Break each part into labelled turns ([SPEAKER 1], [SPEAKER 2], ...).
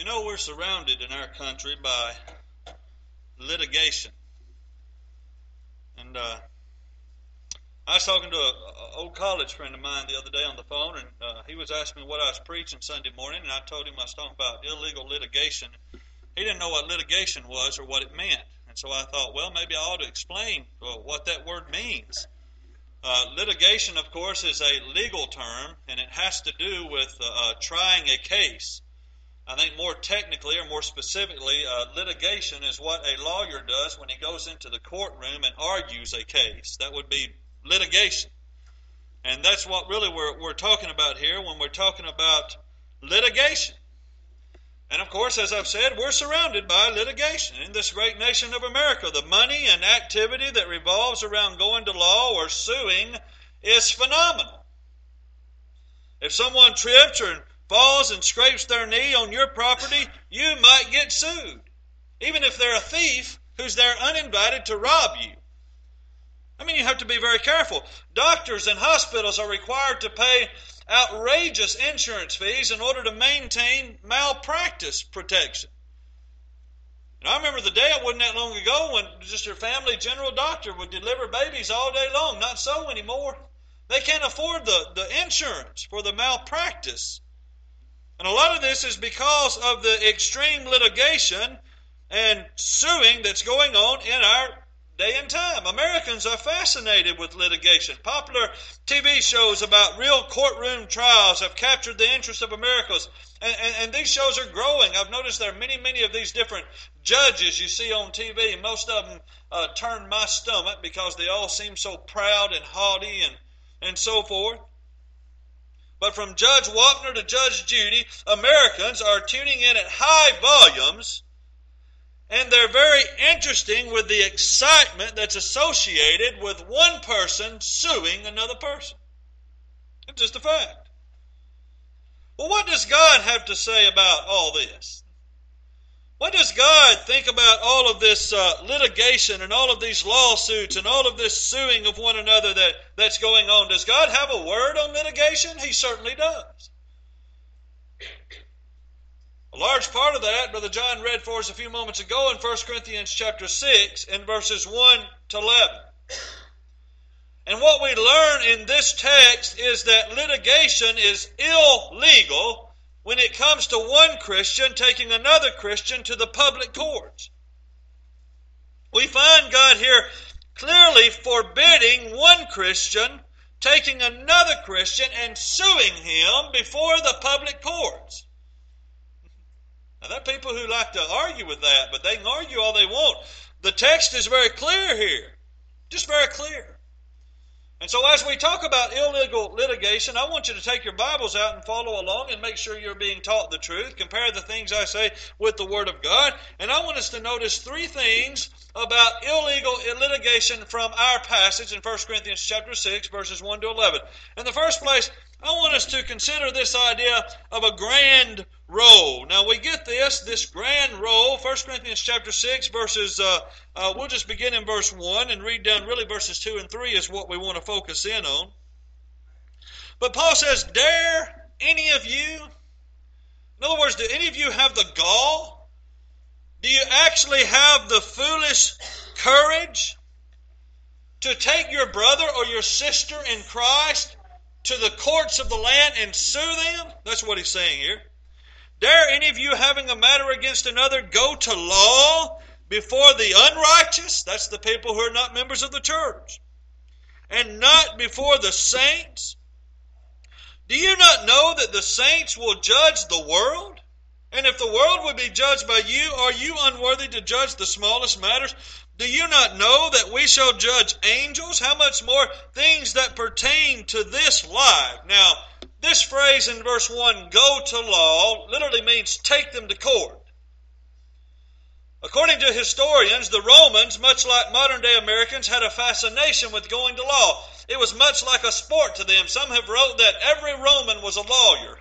[SPEAKER 1] We're surrounded in our country by litigation. And I was talking to an old college friend of mine the other day on the phone, and he was asking me what I was preaching Sunday morning, and I told him I was talking about illegal litigation. He didn't know what litigation was or what it meant. And so I thought, well, maybe I ought to explain what that word means. Litigation, of course, is a legal term, and it has to do with trying a case. I think more technically or more specifically, litigation is what a lawyer does when he goes into the courtroom and argues a case. That would be litigation. And that's what really we're talking about here when we're talking about litigation. And of course, as I've said, we're surrounded by litigation in this great nation of America. The money and activity that revolves around going to law or suing is phenomenal. If someone trips or falls and scrapes their knee on your property, you might get sued, even if they're a thief who's there uninvited to rob you. I mean, you have to be very careful. Doctors and hospitals are required to pay outrageous insurance fees in order to maintain malpractice protection. And I remember the day, it wasn't that long ago, when just your family general doctor would deliver babies all day long. Not so anymore. They can't afford the insurance for the malpractice. And a lot of this is because of the extreme litigation and suing that's going on in our day and time. Americans are fascinated with litigation. Popular TV shows about real courtroom trials have captured the interest of Americans. And these shows are growing. I've noticed there are many of these different judges you see on TV. Most of them turn my stomach because they all seem so proud and haughty and so forth. But from Judge Wapner to Judge Judy, Americans are tuning in at high volumes, and they're very interesting with the excitement that's associated with one person suing another person. It's just a fact. Well, what does God have to say about all this? What does God think about all of this litigation and all of these lawsuits and all of this suing of one another that's going on? Does God have a word on litigation? He certainly does. A large part of that, Brother John read for us a few moments ago in 1 Corinthians chapter 6 and verses 1 to 11. And what we learn in this text is that litigation is illegal when it comes to one Christian taking another Christian to the public courts. We find God here clearly forbidding one Christian taking another Christian and suing him before the public courts. Now, there are people who like to argue with that, but they can argue all they want. The text is very clear here, just very clear. And so as we talk about illegal litigation, I want you to take your Bibles out and follow along and make sure you're being taught the truth. Compare the things I say with the Word of God. And I want us to notice three things about illegal litigation from our passage in 1 Corinthians chapter 6, verses 1 to 11. In the first place, I want us to consider this idea of a grand role. Now we get this grand role, 1 Corinthians chapter 6, verses, we'll just begin in verse 1 and read down really verses 2 and 3 is what we want to focus in on. But Paul says, dare any of you, in other words, do any of you have the gall? Do you actually have the foolish courage to take your brother or your sister in Christ to the courts of the land and sue them? That's what he's saying here. Dare any of you, having a matter against another, go to law before the unrighteous? That's the people who are not members of the church. And not before the saints? Do you not know that the saints will judge the world? And if the world would be judged by you, are you unworthy to judge the smallest matters? Do you not know that we shall judge angels? How much more things that pertain to this life? Now, this phrase in verse 1, go to law, literally means take them to court. According to historians, the Romans, much like modern-day Americans, had a fascination with going to law. It was much like a sport to them. Some have wrote that every Roman was a lawyer.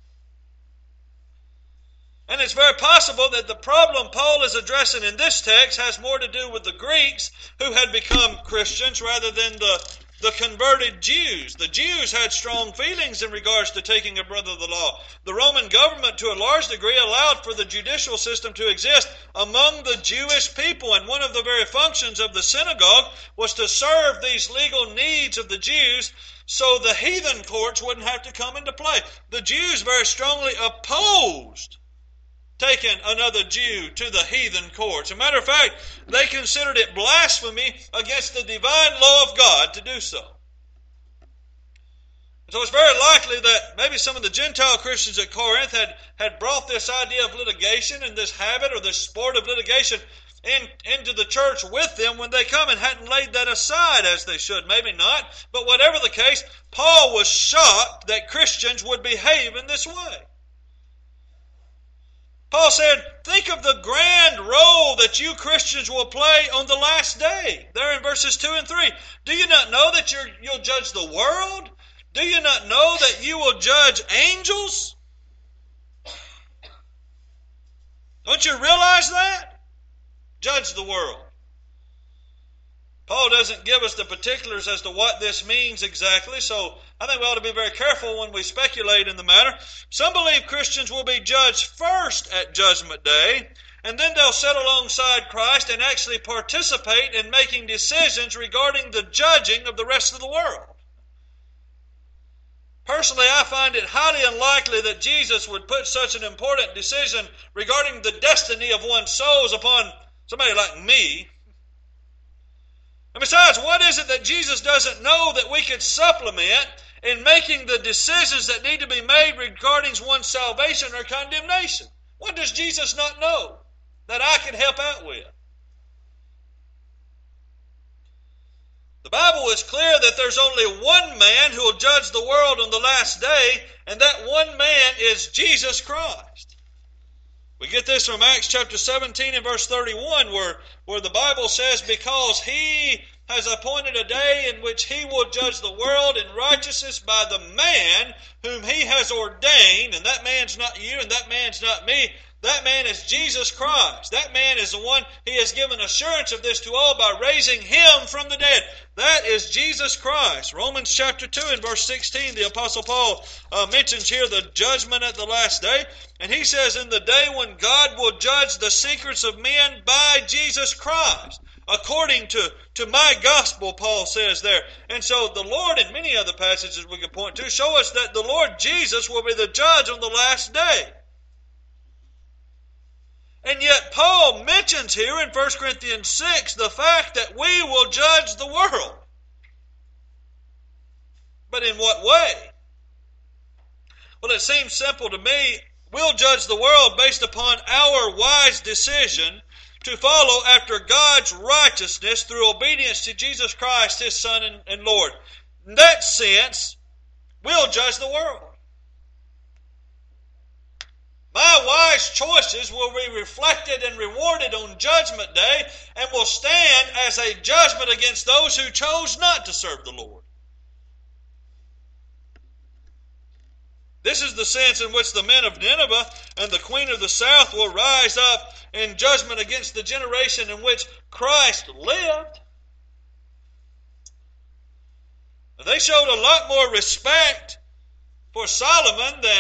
[SPEAKER 1] And it's very possible that the problem Paul is addressing in this text has more to do with the Greeks who had become Christians rather than the the converted Jews. The Jews had strong feelings in regards to taking a brother of the law. The Roman government, to a large degree, allowed for the judicial system to exist among the Jewish people. And one of the very functions of the synagogue was to serve these legal needs of the Jews so the heathen courts wouldn't have to come into play. The Jews very strongly opposed taking another Jew to the heathen courts. As a matter of fact, they considered it blasphemy against the divine law of God to do so. And so it's very likely that maybe some of the Gentile Christians at Corinth had brought this idea of litigation and this habit or this sport of litigation into the church with them when they come, and hadn't laid that aside as they should. Maybe not, but whatever the case, Paul was shocked that Christians would behave in this way. Paul said, think of the grand role that you Christians will play on the last day. There in verses 2 and 3. Do you not know that you'll judge the world? Do you not know that you will judge angels? Don't you realize that? Judge the world. Paul doesn't give us the particulars as to what this means exactly, so I think we ought to be very careful when we speculate in the matter. Some believe Christians will be judged first at Judgment Day, and then they'll sit alongside Christ and actually participate in making decisions regarding the judging of the rest of the world. Personally, I find it highly unlikely that Jesus would put such an important decision regarding the destiny of one's souls upon somebody like me. And besides, what is it that Jesus doesn't know that we could supplement in making the decisions that need to be made regarding one's salvation or condemnation? What does Jesus not know that I can help out with? The Bible is clear that there's only one man who will judge the world on the last day, and that one man is Jesus Christ. We get this from Acts chapter 17 and verse 31 where the Bible says, because he has appointed a day in which he will judge the world in righteousness by the man whom he has ordained. And that man's not you and that man's not me. That man is Jesus Christ. That man is the one he has given assurance of this to all by raising him from the dead. That is Jesus Christ. Romans chapter 2 and verse 16, the Apostle Paul mentions here the judgment at the last day. And he says, in the day when God will judge the secrets of men by Jesus Christ, according to my gospel, Paul says there. And so the Lord, in many other passages we can point to, show us that the Lord Jesus will be the judge on the last day. And yet Paul mentions here in 1 Corinthians 6 the fact that we will judge the world. But in what way? Well, it seems simple to me. We'll judge the world based upon our wise decision to follow after God's righteousness through obedience to Jesus Christ, His Son and Lord. In that sense, we'll judge the world. My wise choices will be reflected and rewarded on Judgment Day and will stand as a judgment against those who chose not to serve the Lord. This is the sense in which the men of Nineveh and the queen of the south will rise up in judgment against the generation in which Christ lived. They showed a lot more respect for Solomon than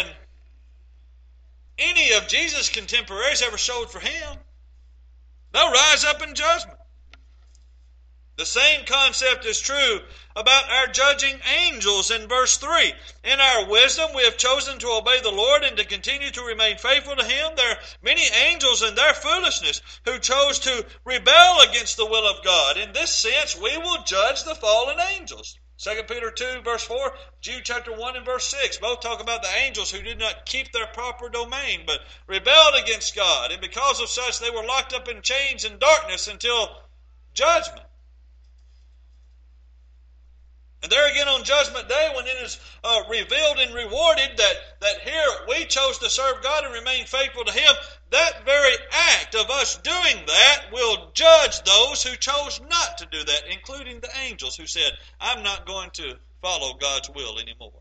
[SPEAKER 1] any of Jesus' contemporaries ever showed for him. They'll rise up in judgment. The same concept is true about our judging angels in verse 3. In our wisdom we have chosen to obey the Lord and to continue to remain faithful to Him. There are many angels in their foolishness who chose to rebel against the will of God. In this sense, we will judge the fallen angels. 2 Peter 2 verse 4, Jude chapter 1 and verse 6, both talk about the angels who did not keep their proper domain, but rebelled against God. And because of such, they were locked up in chains and darkness until judgment. And there again on Judgment Day, when it is revealed and rewarded that here we chose to serve God and remain faithful to Him, that very act of us doing that will judge those who chose not to do that, including the angels who said, I'm not going to follow God's will anymore.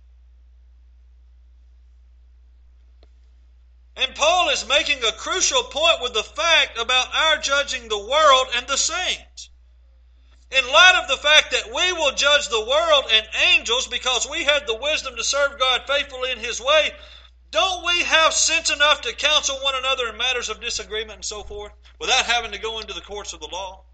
[SPEAKER 1] And Paul is making a crucial point with the fact about our judging the world and the saints. In light of the fact that we will judge the world and angels because we had the wisdom to serve God faithfully in His way, don't we have sense enough to counsel one another in matters of disagreement and so forth without having to go into the courts of the law?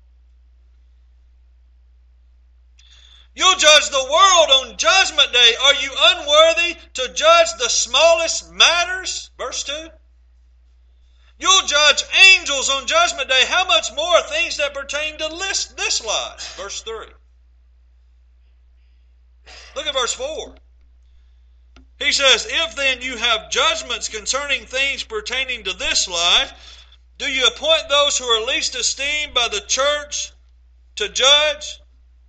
[SPEAKER 1] You'll judge the world on Judgment Day. Are you unworthy to judge the smallest matters? Verse 2. You'll judge angels on Judgment Day. How much more things that pertain to this life? Verse 3. Look at verse 4. He says, if then you have judgments concerning things pertaining to this life, do you appoint those who are least esteemed by the church to judge?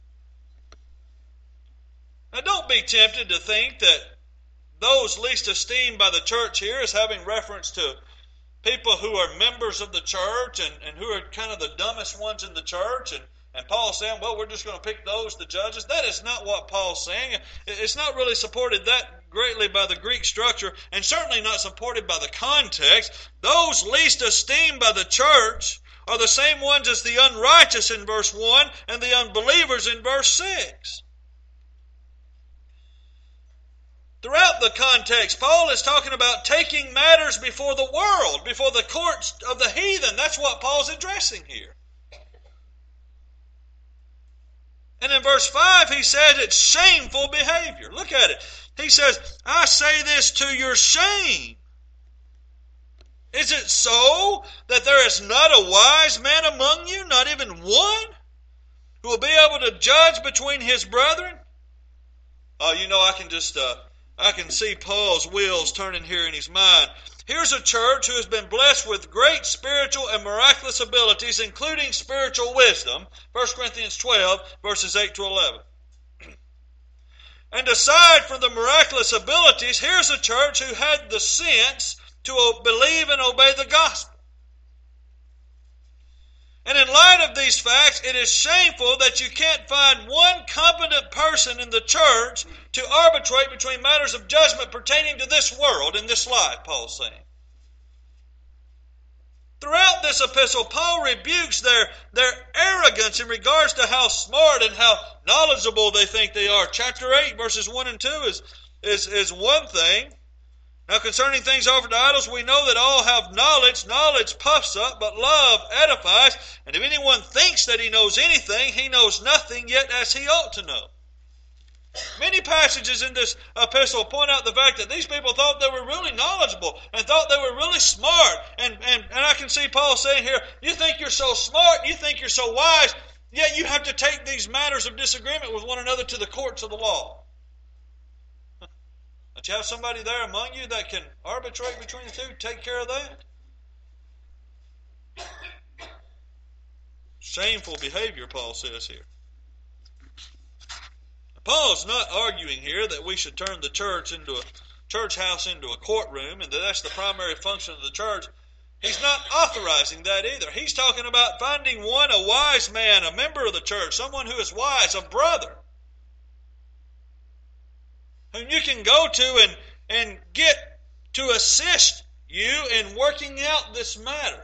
[SPEAKER 1] Now don't be tempted to think that those least esteemed by the church here is having reference to people who are members of the church and who are kind of the dumbest ones in the church. And Paul's saying, well, we're just going to pick those to judge us. That is not what Paul's saying. It's not really supported that greatly by the Greek structure, and certainly not supported by the context. Those least esteemed by the church are the same ones as the unrighteous in verse 1 and the unbelievers in verse 6. Throughout the context, Paul is talking about taking matters before the world, before the courts of the heathen. That's what Paul's addressing here. And in verse 5, he says it's shameful behavior. Look at it. He says, I say this to your shame. Is it so that there is not a wise man among you, not even one, who will be able to judge between his brethren? Oh, I can see Paul's wheels turning here in his mind. Here's a church who has been blessed with great spiritual and miraculous abilities, including spiritual wisdom. 1 Corinthians 12, verses 8 to 11. And aside from the miraculous abilities, here's a church who had the sense to believe and obey the gospel. And in light of these facts, it is shameful that you can't find one competent person in the church to arbitrate between matters of judgment pertaining to this world and this life, Paul's saying. Throughout this epistle, Paul rebukes their arrogance in regards to how smart and how knowledgeable they think they are. Chapter 8, verses 1 and 2 is one thing. Now concerning things offered to idols, we know that all have knowledge. Knowledge puffs up, but love edifies. And if anyone thinks that he knows anything, he knows nothing yet as he ought to know. Many passages in this epistle point out the fact that these people thought they were really knowledgeable and thought they were really smart. And I can see Paul saying here, you think you're so smart, you think you're so wise, yet you have to take these matters of disagreement with one another to the courts of the law. Don't you have somebody there among you that can arbitrate between the two, take care of that? Shameful behavior, Paul says here. Paul's not arguing here that we should turn the church house into a courtroom and that that's the primary function of the church. He's not authorizing that either. He's talking about finding one, a wise man, a member of the church, someone who is wise, a brother, whom you can go to and get to assist you in working out this matter.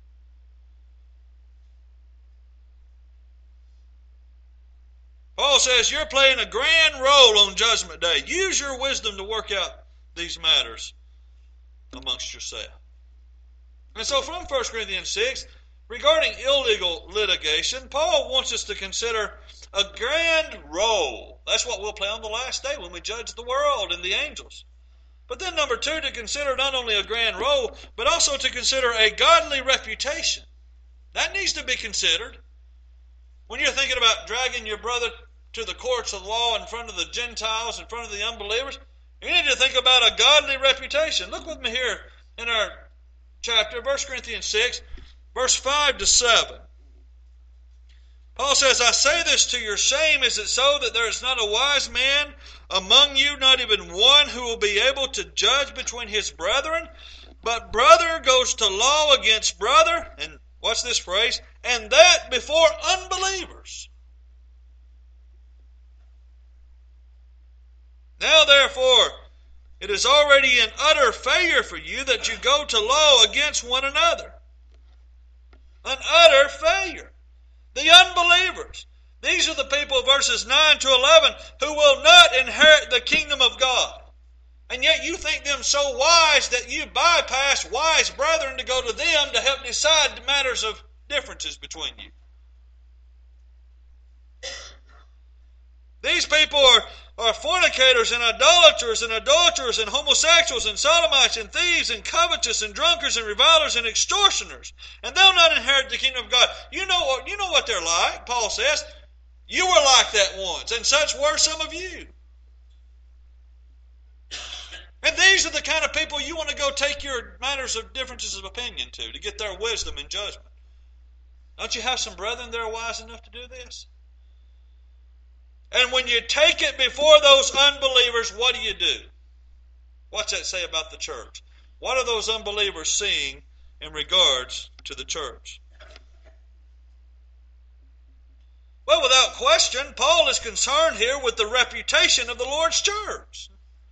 [SPEAKER 1] Paul says you're playing a grand role on Judgment Day. Use your wisdom to work out these matters amongst yourself. And so from 1 Corinthians 6, regarding illegal litigation, Paul wants us to consider a grand role. That's what we'll play on the last day when we judge the world and the angels. But then number 2, to consider not only a grand role, but also to consider a godly reputation. That needs to be considered. When you're thinking about dragging your brother to the courts of law in front of the Gentiles, in front of the unbelievers, you need to think about a godly reputation. Look with me here in our chapter, 1 Corinthians 6, verse 5 to 7. Paul says, I say this to your shame. Is it so that there is not a wise man among you, not even one, who will be able to judge between his brethren? But brother goes to law against brother, and watch this phrase, and that before unbelievers. Now therefore, it is already an utter failure for you that you go to law against one another. An utter failure. The unbelievers, These are the people, verses 9 to 11, who will not inherit the kingdom of God. And yet you think them so wise that you bypass wise brethren to go to them to help decide the matters of differences between you. These people are fornicators and idolaters and adulterers and homosexuals and sodomites and thieves and covetous and drunkards and revilers and extortioners. And they'll not inherit the kingdom of God. You know what they're like, Paul says. You were like that once, and such were some of you. And these are the kind of people you want to go take your matters of differences of opinion to get their wisdom and judgment. Don't you have some brethren that are wise enough to do this? And when you take it before those unbelievers, what do? What's that say about the church? What are those unbelievers seeing in regards to the church? Well, without question, Paul is concerned here with the reputation of the Lord's church.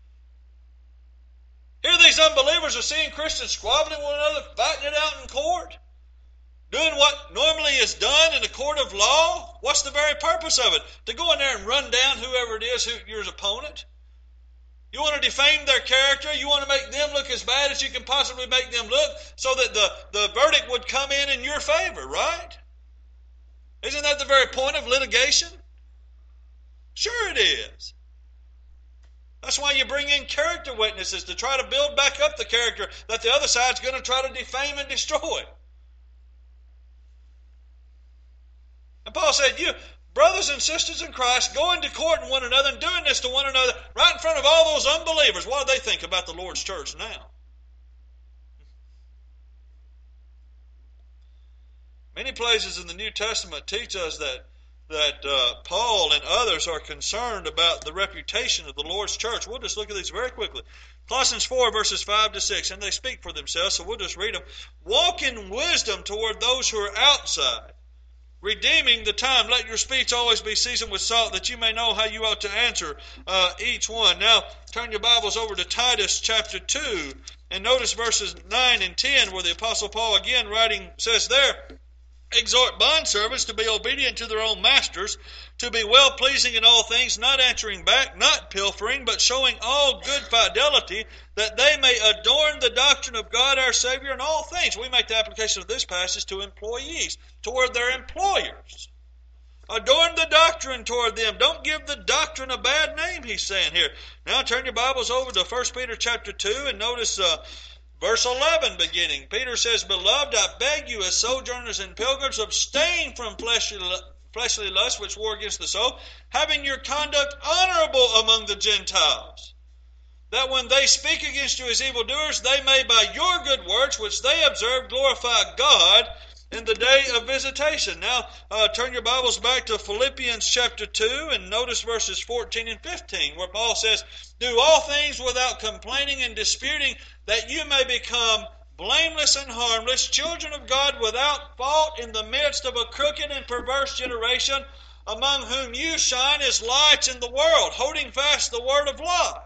[SPEAKER 1] Here these unbelievers are seeing Christians squabbling with one another, fighting it out in court, doing what normally is done in a court of law. What's the very purpose of it? To go in there and run down whoever it is, your opponent? You want to defame their character? You want to make them look as bad as you can possibly make them look so that the verdict would come in your favor, right? Isn't that the very point of litigation? Sure it is. That's why you bring in character witnesses, to try to build back up the character that the other side's going to try to defame and destroy. And Paul said, you brothers and sisters in Christ, going to court in one another and doing this to one another right in front of all those unbelievers. What do they think about the Lord's church now? Many places in the New Testament teach us that Paul and others are concerned about the reputation of the Lord's church. We'll just look at these very quickly. Colossians 4, verses 5 to 6, and they speak for themselves, so we'll just read them. Walk in wisdom toward those who are outside, redeeming the time. Let your speech always be seasoned with salt, that you may know how you ought to answer each one. Now, turn your Bibles over to Titus chapter 2, and notice verses 9 and 10, where the Apostle Paul again writing says there, exhort bondservants to be obedient to their own masters, to be well-pleasing in all things, not answering back, not pilfering, but showing all good fidelity, that they may adorn the doctrine of God our Savior in all things. We make the application of this passage to employees, toward their employers. Adorn the doctrine toward them. Don't give the doctrine a bad name, he's saying here. Now turn your Bibles over to 1 Peter chapter 2 and notice verse 11 beginning. Peter says, Beloved, I beg you as sojourners and pilgrims, abstain from fleshly lusts which war against the soul, having your conduct honorable among the Gentiles, that when they speak against you as evildoers, they may by your good works which they observe glorify God in the day of visitation. Now turn your Bibles back to Philippians chapter 2 and notice verses 14 and 15, where Paul says, Do all things without complaining and disputing, that you may become blameless and harmless, children of God without fault in the midst of a crooked and perverse generation, among whom you shine as lights in the world, holding fast the word of life.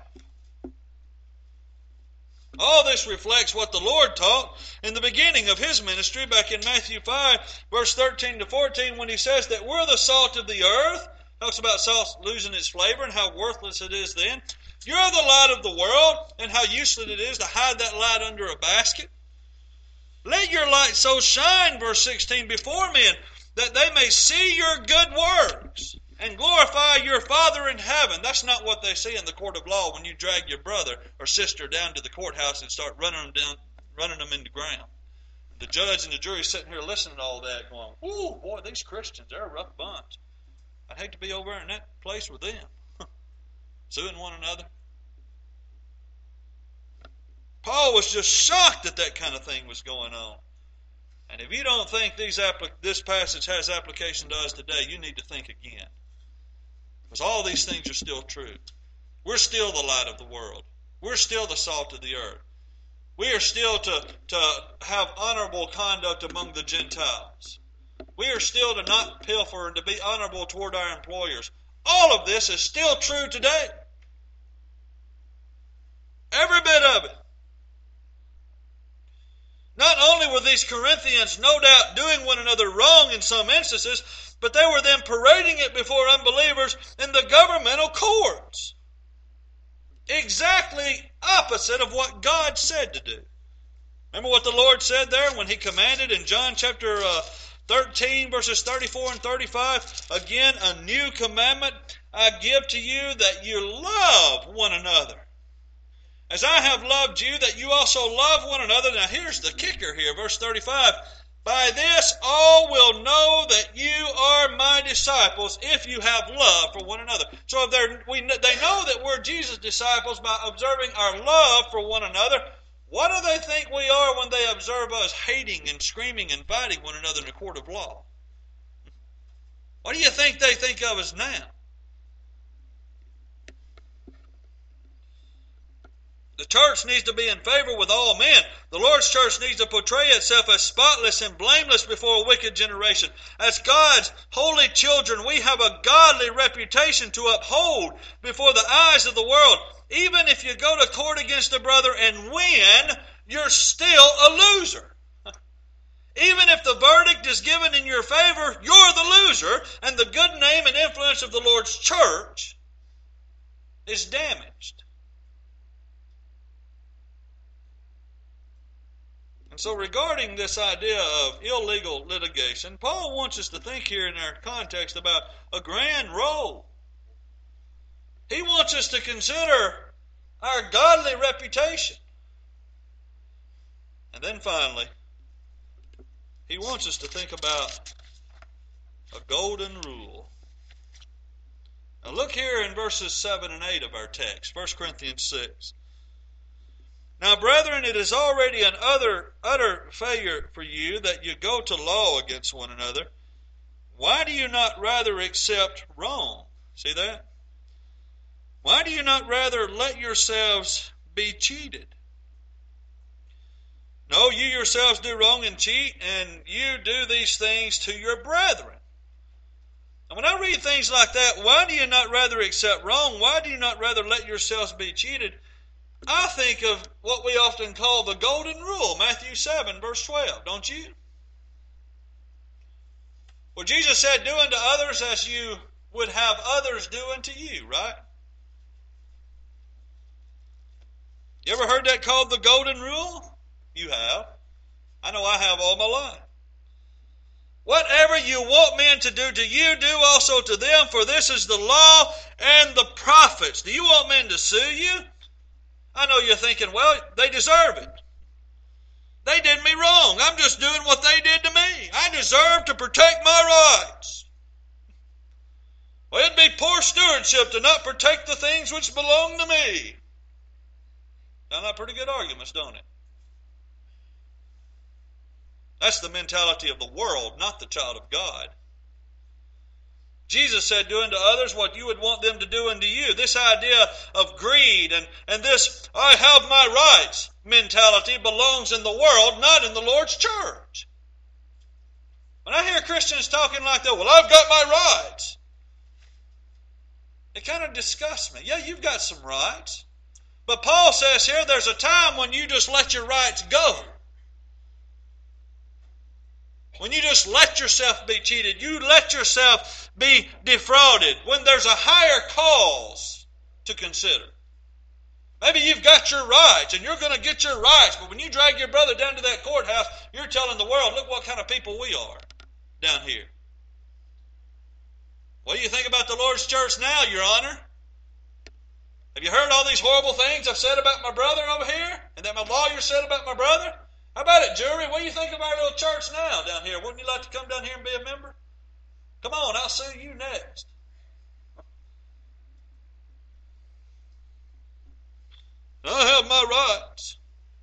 [SPEAKER 1] All this reflects what the Lord taught in the beginning of His ministry back in Matthew 5, verse 13 to 14, when He says that we're the salt of the earth. Talks about salt losing its flavor and how worthless it is then. You're the light of the world, and how useless it is to hide that light under a basket. Let your light so shine, verse 16, before men, that they may see your good works and glorify your Father in heaven. That's not what they see in the court of law when you drag your brother or sister down to the courthouse and start running them into the ground. The judge and the jury sitting here listening to all that going, ooh, boy, these Christians, they're a rough bunch. I'd hate to be over in that place with them, suing one another. Paul was just shocked that that kind of thing was going on. And if you don't think this passage has application to us today, you need to think again. Because all these things are still true. We're still the light of the world. We're still the salt of the earth. We are still to have honorable conduct among the Gentiles. We are still to not pilfer and to be honorable toward our employers. All of this is still true today. Every bit of it. Not only were these Corinthians no doubt doing one another wrong in some instances, but they were then parading it before unbelievers in the governmental courts. Exactly opposite of what God said to do. Remember what the Lord said there when He commanded in John chapter 13, verses 34 and 35, again, a new commandment I give to you, that you love one another. As I have loved you, that you also love one another. Now here's the kicker here, verse 35. By this all will know that you are my disciples, if you have love for one another. So they know that we're Jesus' disciples by observing our love for one another. What do they think we are when they observe us hating and screaming and fighting one another in a court of law? What do you think they think of us now? The church needs to be in favor with all men. The Lord's church needs to portray itself as spotless and blameless before a wicked generation. As God's holy children, we have a godly reputation to uphold before the eyes of the world. Even if you go to court against a brother and win, you're still a loser. Even if the verdict is given in your favor, you're the loser, and the good name and influence of the Lord's church is damaged. And so regarding this idea of illegal litigation, Paul wants us to think here in our context about a grand role. He wants us to consider our godly reputation. And then finally, he wants us to think about a golden rule. Now look here in verses 7 and 8 of our text, 1 Corinthians 6. Now, brethren, it is already an utter failure for you that you go to law against one another. Why do you not rather accept wrong? See that? Why do you not rather let yourselves be cheated? No, you yourselves do wrong and cheat, and you do these things to your brethren. And when I read things like that, why do you not rather accept wrong? Why do you not rather let yourselves be cheated? I think of what we often call the golden rule, Matthew 7, verse 12, don't you? Well, Jesus said, do unto others as you would have others do unto you, right? You ever heard that called the golden rule? You have. I know I have all my life. Whatever you want men to do to you, do also to them, for this is the law and the prophets. Do you want men to sue you? I know you're thinking, well, they deserve it. They did me wrong. I'm just doing what they did to me. I deserve to protect my rights. Well, it'd be poor stewardship to not protect the things which belong to me. Sound like pretty good arguments, don't it? That's the mentality of the world, not the child of God. Jesus said, do unto others what you would want them to do unto you. This idea of greed and this I have my rights mentality belongs in the world, not in the Lord's church. When I hear Christians talking like that, well, I've got my rights, it kind of disgusts me. Yeah, you've got some rights. But Paul says here there's a time when you just let your rights go. When you just let yourself be cheated, you let yourself be defrauded, when there's a higher cause to consider. Maybe you've got your rights and you're going to get your rights, but when you drag your brother down to that courthouse, you're telling the world, look what kind of people we are down here. What do you think about the Lord's church now, Your Honor? Have you heard all these horrible things I've said about my brother over here? And that my lawyer said about my brother? How about it, jury? What do you think of our little church now down here? Wouldn't you like to come down here and be a member? Come on, I'll sue you next. I have my rights.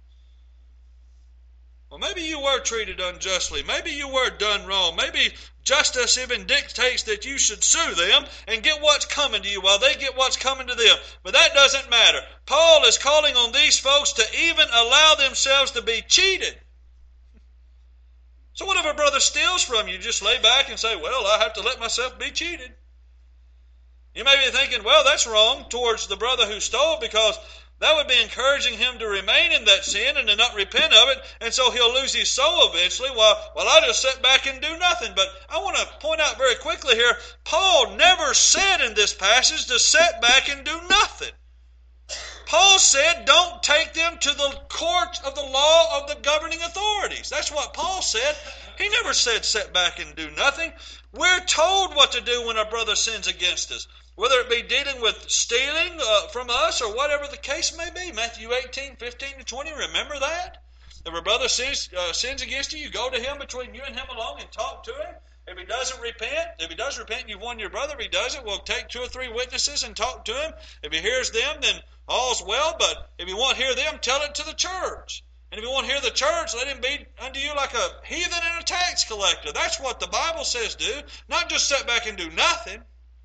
[SPEAKER 1] Well, maybe you were treated unjustly. Maybe you were done wrong. Maybe justice even dictates that you should sue them and get what's coming to you while they get what's coming to them. But that doesn't matter. Paul is calling on these folks to even allow themselves to be cheated. So what if a brother steals from you? Just lay back and say, well, I have to let myself be cheated. You may be thinking, well, that's wrong towards the brother who stole because that would be encouraging him to remain in that sin and to not repent of it, and so he'll lose his soul eventually. Well, I just sit back and do nothing. But I want to point out very quickly here, Paul never said in this passage to sit back and do nothing. Paul said, don't take them to the court of the law of the governing authorities. That's what Paul said. He never said sit back and do nothing. We're told what to do when a brother sins against us, whether it be dealing with stealing from us or whatever the case may be. Matthew 18:15-20, remember that? If a brother sins against you, you go to him between you and him alone and talk to him. If he does repent, you've won your brother. If he doesn't, we'll take 2 or 3 witnesses and talk to him. If he hears them, then all's well. But if he won't hear them, tell it to the church. And if he won't hear the church, let him be unto you like a heathen and a tax collector. That's what the Bible says do, not just sit back and do nothing.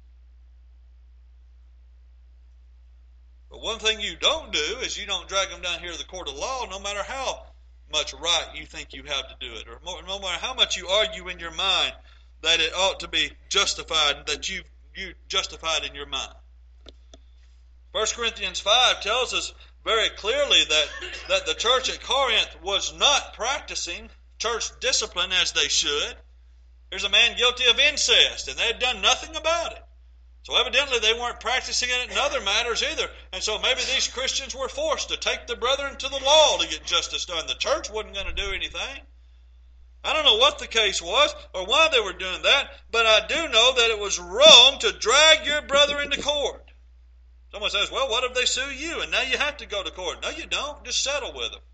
[SPEAKER 1] But one thing you don't do is you don't drag them down here to the court of law, no matter how much right you think you have to do it, or no matter how much you argue in your mind that it ought to be justified, that you justified in your mind. 1 Corinthians 5 tells us very clearly that the church at Corinth was not practicing church discipline as they should. Here's a man guilty of incest, and they had done nothing about it. So evidently they weren't practicing it in other matters either. And so maybe these Christians were forced to take the brethren to the law to get justice done. The church wasn't going to do anything. I don't know what the case was or why they were doing that, but I do know that it was wrong to drag your brother into court. Someone says, well, what if they sue you and now you have to go to court? No, you don't. Just settle with them.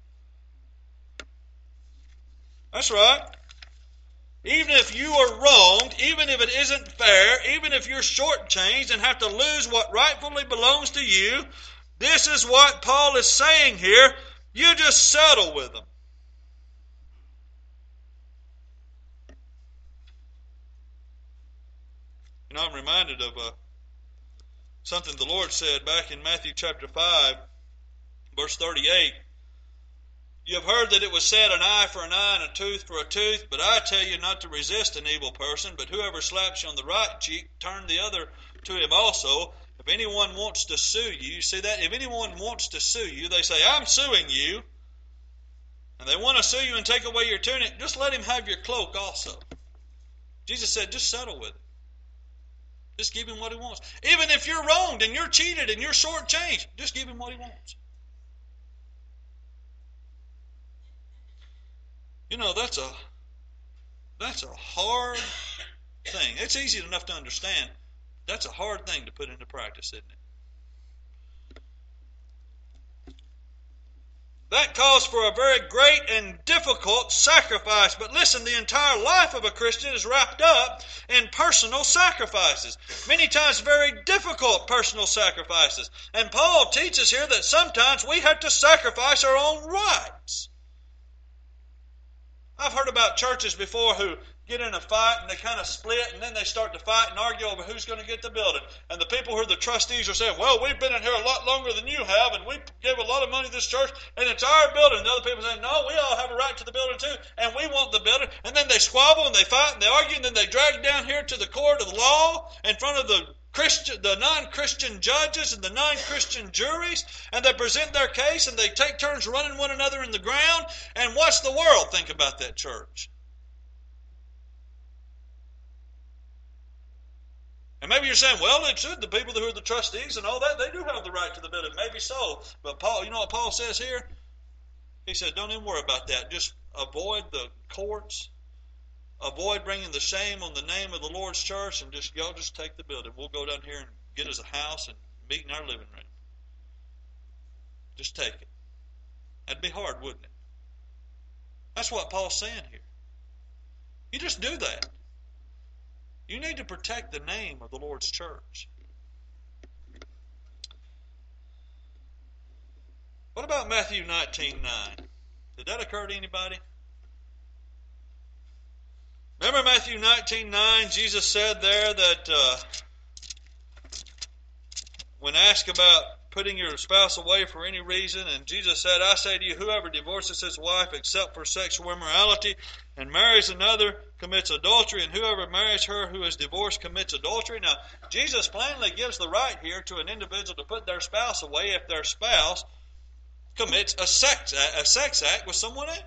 [SPEAKER 1] That's right. Even if you are wronged, even if it isn't fair, even if you're shortchanged and have to lose what rightfully belongs to you, this is what Paul is saying here. You just settle with them. You know, I'm reminded of something the Lord said back in Matthew chapter 5, verse 38. You have heard that it was said, an eye for an eye and a tooth for a tooth, but I tell you not to resist an evil person, but whoever slaps you on the right cheek, turn the other to him also. If anyone wants to sue you, see that? If anyone wants to sue you, they say, I'm suing you, and they want to sue you and take away your tunic, just let him have your cloak also. Jesus said, just settle with it. Just give him what he wants. Even if you're wronged and you're cheated and you're shortchanged, just give him what he wants. You know, that's a hard thing. It's easy enough to understand. That's a hard thing to put into practice, isn't it? That calls for a very great and difficult sacrifice. But listen, the entire life of a Christian is wrapped up in personal sacrifices. Many times very difficult personal sacrifices. And Paul teaches here that sometimes we have to sacrifice our own rights. I've heard about churches before who get in a fight and they kind of split and then they start to fight and argue over who's going to get the building. And the people who are the trustees are saying, well, we've been in here a lot longer than you have and we give a lot of money to this church and it's our building. And the other people say, no, we all have a right to the building too and we want the building. And then they squabble and they fight and they argue and then they drag down here to the court of law in front of the non-Christian judges and the non-Christian juries, and they present their case and they take turns running one another in the ground. And what's the world think about that church? And maybe you're saying, well, it should. The people who are the trustees and all that, they do have the right to the building. Maybe so. But Paul, you know what Paul says here? He said, don't even worry about that. Just avoid the courts. Avoid bringing the shame on the name of the Lord's church, and y'all just take the building. We'll go down here and get us a house and meet in our living room. Just take it. That'd be hard, wouldn't it? That's what Paul's saying here. You just do that. You need to protect the name of the Lord's church. What about Matthew 19:9? Did that occur to anybody? Remember Matthew 19:9, Jesus said there that when asked about putting your spouse away for any reason. And Jesus said, I say to you, whoever divorces his wife except for sexual immorality and marries another commits adultery, and whoever marries her who is divorced commits adultery. Now, Jesus plainly gives the right here to an individual to put their spouse away if their spouse commits a sex act with someone else.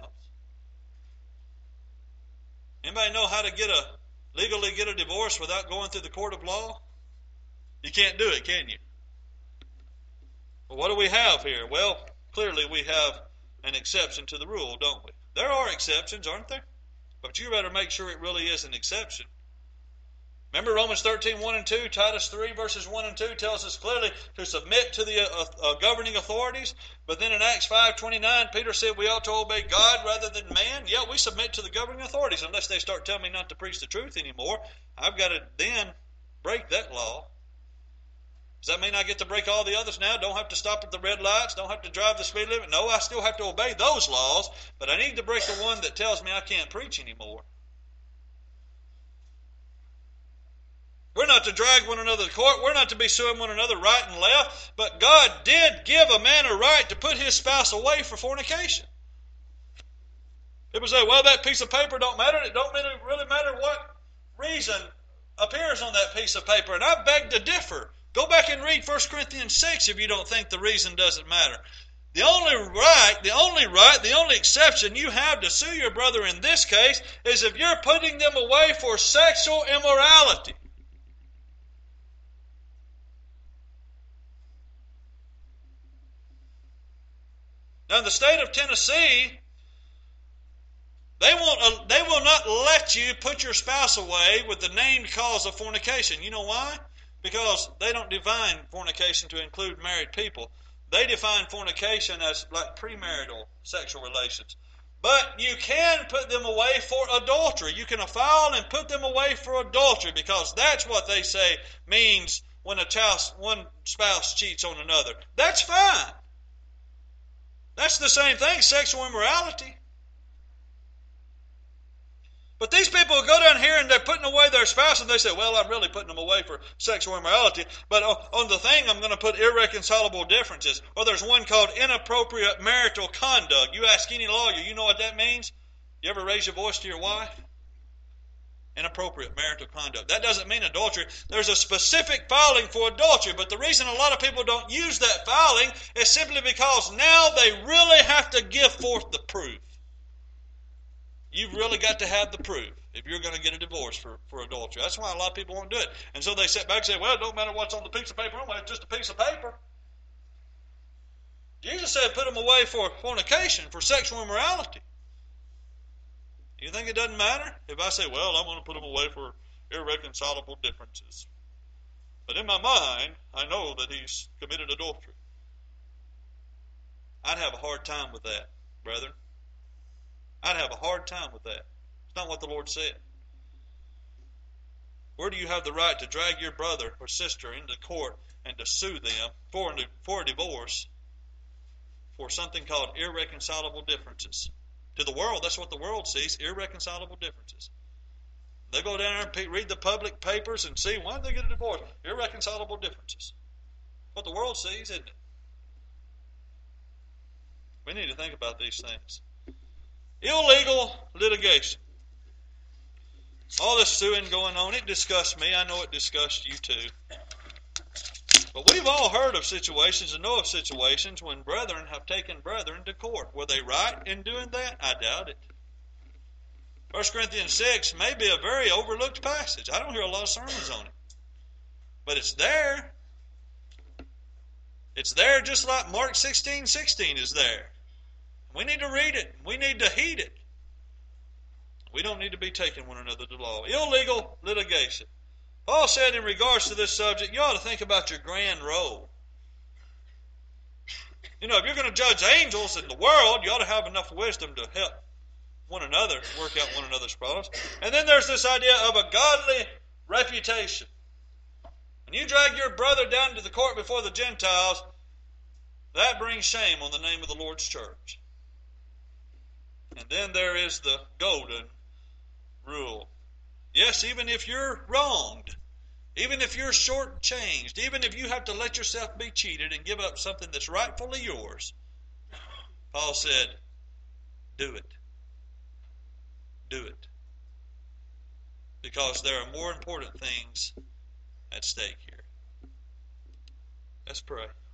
[SPEAKER 1] Anybody know how to legally get a divorce without going through the court of law? You can't do it, can you? Well, what do we have here? Well, clearly we have an exception to the rule, don't we? There are exceptions, aren't there? But you better make sure it really is an exception. Remember Romans 13, 1 and 2, Titus 3, verses 1 and 2 tells us clearly to submit to the governing authorities. But then in Acts 5:29, Peter said we ought to obey God rather than man. Yeah, we submit to the governing authorities unless they start telling me not to preach the truth anymore. I've got to then break that law. Does that mean I get to break all the others now? Don't have to stop at the red lights? Don't have to drive the speed limit? No, I still have to obey those laws, but I need to break the one that tells me I can't preach anymore. We're not to drag one another to court. We're not to be suing one another right and left. But God did give a man a right to put his spouse away for fornication. People say, well, that piece of paper don't matter. It don't really matter what reason appears on that piece of paper. And I beg to differ. Go back and read 1 Corinthians 6 if you don't think the reason doesn't matter. The only exception you have to sue your brother in this case is if you're putting them away for sexual immorality. Now, in the state of Tennessee, they will not let you put your spouse away with the named cause of fornication. You know why? Because they don't define fornication to include married people. They define fornication as like premarital sexual relations. But you can put them away for adultery. You can file and put them away for adultery because that's what they say means when one spouse cheats on another. That's fine. That's the same thing, sexual immorality. But these people go down here and they're putting away their spouse and they say, well, I'm really putting them away for sexual immorality. But on the thing, I'm going to put irreconcilable differences. Or there's one called inappropriate marital conduct. You ask any lawyer, you know what that means? You ever raise your voice to your wife? Inappropriate marital conduct. That doesn't mean adultery. There's a specific filing for adultery, but the reason a lot of people don't use that filing is simply because now they really have to give forth the proof. You've really got to have the proof if you're going to get a divorce for adultery. That's why a lot of people won't do it. And so they sit back and say, well, it don't matter what's on the piece of paper. It's just a piece of paper. Jesus said put them away for fornication, for sexual immorality. You think it doesn't matter? If I say, well, I'm going to put them away for irreconcilable differences. But in my mind, I know that he's committed adultery. I'd have a hard time with that, brethren. I'd have a hard time with that. It's not what the Lord said. Where do you have the right to drag your brother or sister into court and to sue them for a divorce for something called irreconcilable differences? To the world, that's what the world sees, irreconcilable differences. They go down there and read the public papers and see, why did they get a divorce? Irreconcilable differences. What the world sees, isn't it? We need to think about these things. Illegal litigation. All this suing going on, it disgusts me. I know it disgusts you too. But we've all heard of situations and know of situations when brethren have taken brethren to court. Were they right in doing that? I doubt it. 1 Corinthians 6 may be a very overlooked passage. I don't hear a lot of sermons on it. But it's there. It's there just like Mark 16:16 is there. We need to read it. We need to heed it. We don't need to be taking one another to law. Illegal litigation. Paul said in regards to this subject, you ought to think about your grand role. You know, if you're going to judge angels in the world, you ought to have enough wisdom to help one another work out one another's problems. And then there's this idea of a godly reputation. When you drag your brother down to the court before the Gentiles, that brings shame on the name of the Lord's church. And then there is the golden rule. Yes, even if you're wronged, even if you're shortchanged, even if you have to let yourself be cheated and give up something that's rightfully yours, Paul said, do it. Do it. Because there are more important things at stake here. Let's pray.